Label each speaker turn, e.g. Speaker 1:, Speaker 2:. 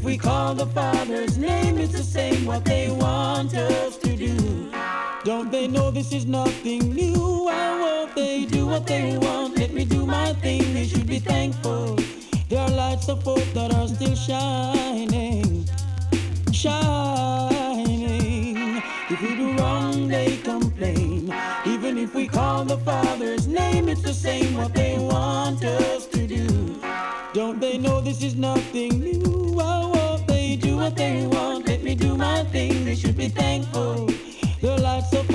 Speaker 1: we call the Father's name, it's the same what they want us to do. Don't they know this is nothing new? Why won't they do what they want? Let me do my thing, they should be thankful. There are lights of hope that are still shining, shining. If we do wrong, they complain. Even if we call the Father's name, it's the same what they want us to do. Don't they know this is nothing new? Why won't they do what they want? Let me do my thing, they should be thankful. There are lights of